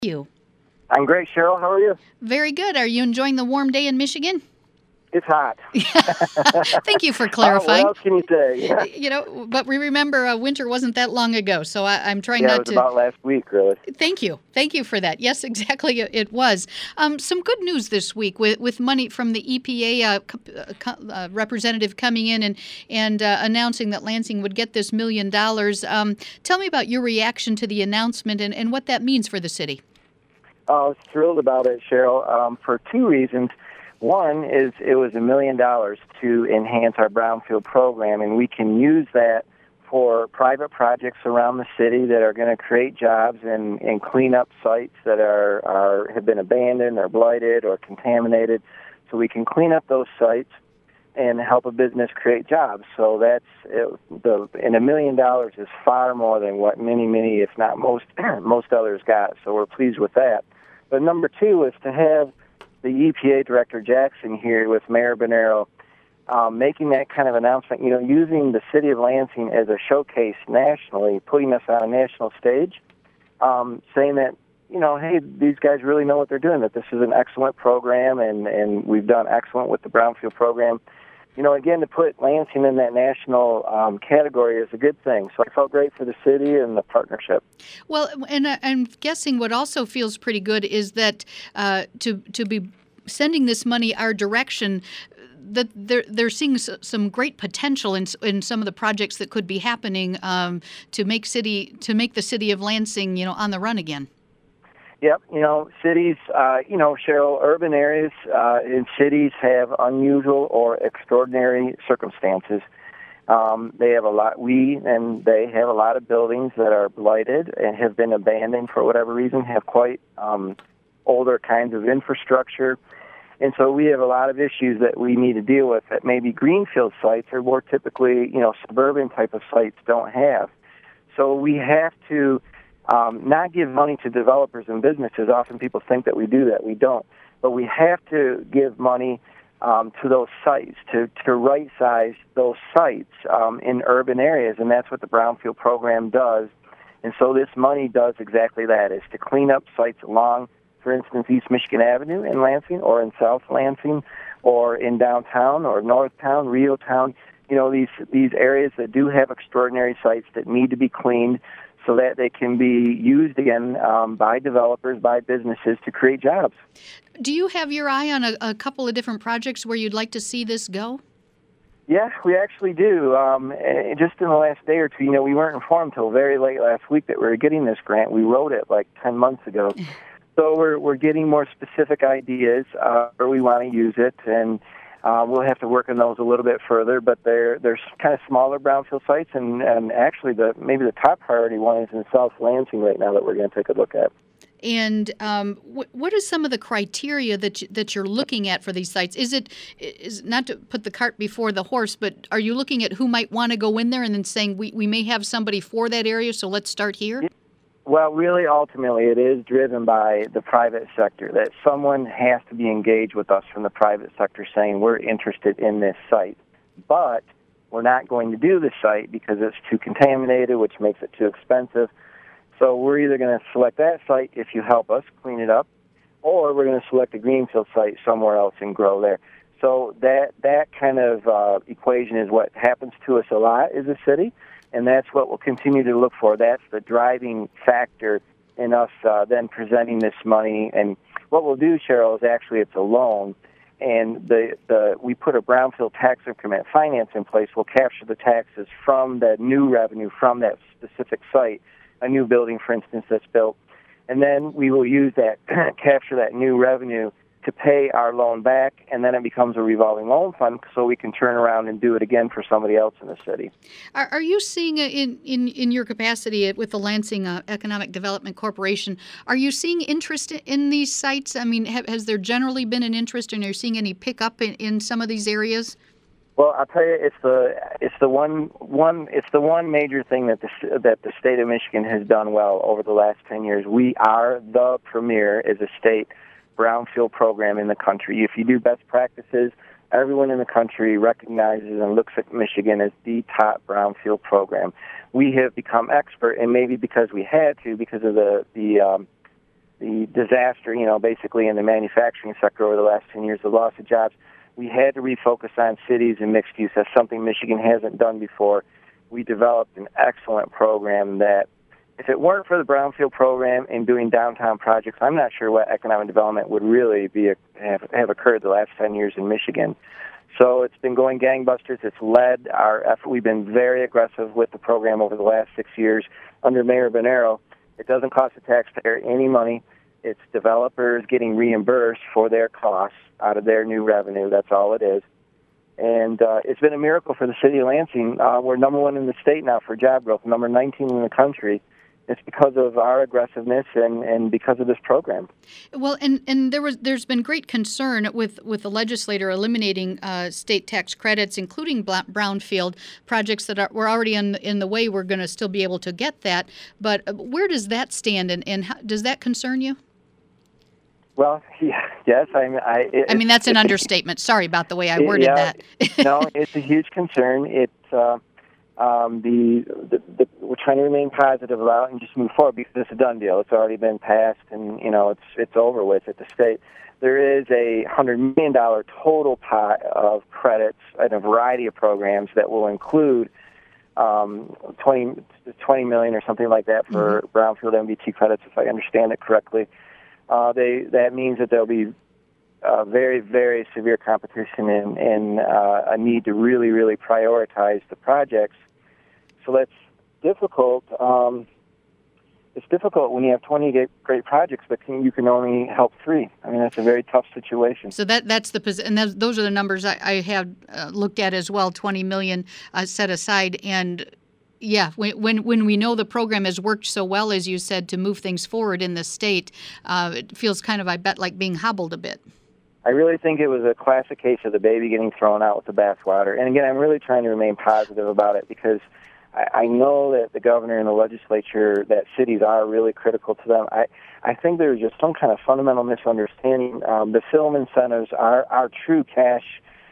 You. I'm great, Cheryl. How are you? Very good. Are you enjoying the warm day in Michigan? It's hot. Thank you for clarifying. What else can you say? But we remember winter wasn't that long ago, so I'm trying Yeah, not it was to. about last week, really. Thank you. Thank you for that. Yes, exactly, it was. Some good news this week with money from the EPA representative coming in and announcing that Lansing would get this $1 million. Tell me about your reaction to the announcement and what that means for the city. I was thrilled about it, Cheryl, for two reasons. One is it was $1 million to enhance our brownfield program, and we can use that for private projects around the city that are going to create jobs and clean up sites that have been abandoned or blighted or contaminated. So we can clean up those sites and help a business create jobs. So and $1 million is far more than what many, if not most others got. So we're pleased with that. But number two is to have the EPA Director Jackson here with Mayor Bonero making that kind of announcement, using the city of Lansing as a showcase nationally, putting us on a national stage, saying that, hey, these guys really know what they're doing, that this is an excellent program, and we've done excellent with the brownfield program. Again, to put Lansing in that national category is a good thing. So I felt great for the city and the partnership. Well, and I'm guessing what also feels pretty good is that to be sending this money our direction, that they're seeing some great potential in some of the projects that could be happening to make the city of Lansing, on the run again. Yep, cities, Cheryl, urban areas in cities have unusual or extraordinary circumstances. They have they have a lot of buildings that are blighted and have been abandoned for whatever reason, have quite older kinds of infrastructure. And so we have a lot of issues that we need to deal with that maybe greenfield sites or more typically, suburban type of sites don't have. So we have to not give money to developers and businesses. Often people think that we do that. We don't. But we have to give money to those sites, to right-size those sites in urban areas, and that's what the Brownfield program does. And so this money does exactly that, is to clean up sites along, for instance, East Michigan Avenue in Lansing, or in South Lansing, or in downtown, or Northtown, Reotown, these areas that do have extraordinary sites that need to be cleaned, so that they can be used again by developers, by businesses to create jobs. Do you have your eye on a couple of different projects where you'd like to see this go? Yeah, we actually do. Just in the last day or two, we weren't informed until very late last week that we were getting this grant. We wrote it like 10 months ago. So we're getting more specific ideas where we want to use it, and we'll have to work on those a little bit further, but they're kind of smaller brownfield sites, and actually maybe the top priority one is in South Lansing right now that we're going to take a look at. And what is some of the criteria that you're looking at for these sites? Is not to put the cart before the horse, but are you looking at who might want to go in there and then saying we may have somebody for that area, so let's start here? Well, really, ultimately, it is driven by the private sector, that someone has to be engaged with us from the private sector saying we're interested in this site, but we're not going to do the site because it's too contaminated, which makes it too expensive. So we're either going to select that site if you help us clean it up, or we're going to select a greenfield site somewhere else and grow there. So that kind of equation is what happens to us a lot as a city. And that's what we'll continue to look for. That's the driving factor in us then presenting this money. And what we'll do, Cheryl, is actually it's a loan. And we put a brownfield tax increment finance in place. We'll capture the taxes from the new revenue from that specific site, a new building, for instance, that's built. And then we will use that, capture that new revenue to pay our loan back, and then it becomes a revolving loan fund so we can turn around and do it again for somebody else in the city. Are you seeing in your capacity with the Lansing Economic Development Corporation, are you seeing interest in these sites? I mean, has there generally been an interest, and are you seeing any pickup in some of these areas? Well, I'll tell you, it's the one major thing that the state of Michigan has done well over the last 10 years. We are the premier as a state brownfield program in the country. If you do best practices, everyone in the country recognizes and looks at Michigan as the top brownfield program. We have become expert, and maybe because we had to, because of the the disaster, basically in the manufacturing sector over the last 10 years, the loss of jobs, we had to refocus on cities and mixed use. That's something Michigan hasn't done before. We developed an excellent program that, if it weren't for the Brownfield program and doing downtown projects, I'm not sure what economic development would really have occurred the last 10 years in Michigan. So it's been going gangbusters. It's led our effort. We've been very aggressive with the program over the last 6 years under Mayor Bonero. It doesn't cost the taxpayer any money. It's developers getting reimbursed for their costs out of their new revenue. That's all it is. And it's been a miracle for the city of Lansing. We're number one in the state now for job growth, number 19 in the country. It's because of our aggressiveness and because of this program. Well, and there's been great concern with the legislator eliminating state tax credits, including brownfield projects that were already in the way. We're going to still be able to get that, but where does that stand, and how, does that concern you? Well, yes. I mean, that's an understatement. Sorry about the way I worded that. No, it's a huge concern. It's we're trying to remain positive about it and just move forward because it's a done deal. It's already been passed, and it's over with at the state. There is a $100 million total pot of credits in a variety of programs that will include 20 million or something like that for brownfield MBT credits, if I understand it correctly. That means that there'll be very, very severe competition and a need to really, really prioritize the projects. So that's difficult. It's difficult when you have 20 great projects, but you can only help 3. I mean, that's a very tough situation. So that's the position, and those are the numbers I have looked at as well. 20 million set aside, and yeah, when we know the program has worked so well, as you said, to move things forward in the state, it feels kind of, I bet, like being hobbled a bit. I really think it was a classic case of the baby getting thrown out with the bathwater. And again, I'm really trying to remain positive about it because I know that the governor and the legislature, that cities are really critical to them. I think there's just some kind of fundamental misunderstanding. The film incentives are true cash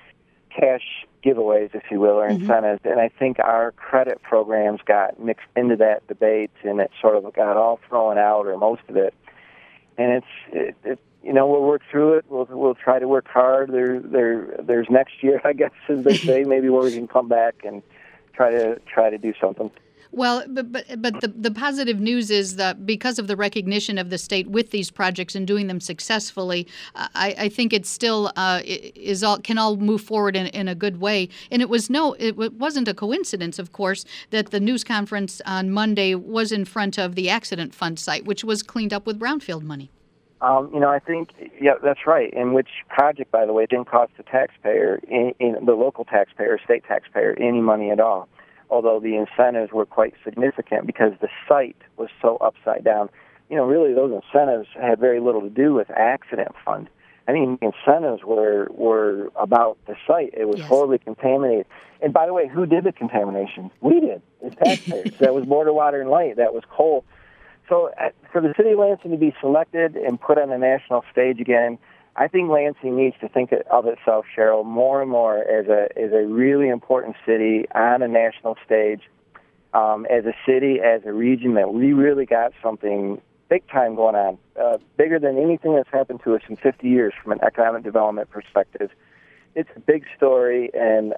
giveaways, if you will, or incentives. And I think our credit programs got mixed into that debate, and it sort of got all thrown out, or most of it. And we'll work through it. We'll try to work hard. There's next year, I guess, as they say, maybe where we can come back and try to do something. Well, but the positive news is that because of the recognition of the state with these projects and doing them successfully, I think it still can all move forward in a good way. And it wasn't a coincidence, of course, that the news conference on Monday was in front of the accident fund site, which was cleaned up with brownfield money. I think, yeah, that's right. And which project, by the way, didn't cost the taxpayer, in the local taxpayer, state taxpayer, any money at all. Although the incentives were quite significant because the site was so upside down. Really those incentives had very little to do with accident fund. I mean, incentives were about the site. It was horribly contaminated. And by the way, who did the contamination? We did, as taxpayers. That was Board of Water and Light. That was coal. So for the city of Lansing to be selected and put on the national stage again, I think Lansing needs to think of itself, Cheryl, more and more as a really important city on a national stage, as a city, as a region that we really got something big time going on, bigger than anything that's happened to us in 50 years from an economic development perspective. It's a big story, and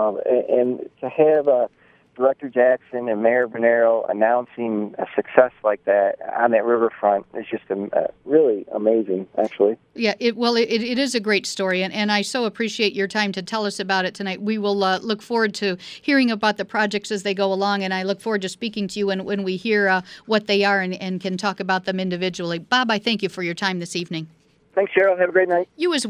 to have Director Jackson and Mayor Bonero announcing a success like that on that riverfront is just really amazing, actually. Yeah, it is a great story, and I so appreciate your time to tell us about it tonight. We will look forward to hearing about the projects as they go along, and I look forward to speaking to you when we hear what they are and can talk about them individually. Bob, I thank you for your time this evening. Thanks, Cheryl. Have a great night. You as well.